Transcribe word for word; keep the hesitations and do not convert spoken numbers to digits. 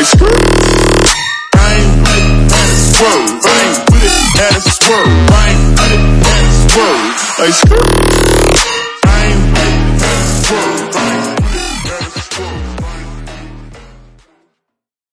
like skirt. I ain't with it, and it's swerve. I ain't with it, and it's swerve. I ain't with it, and it's swerve. Like skirt.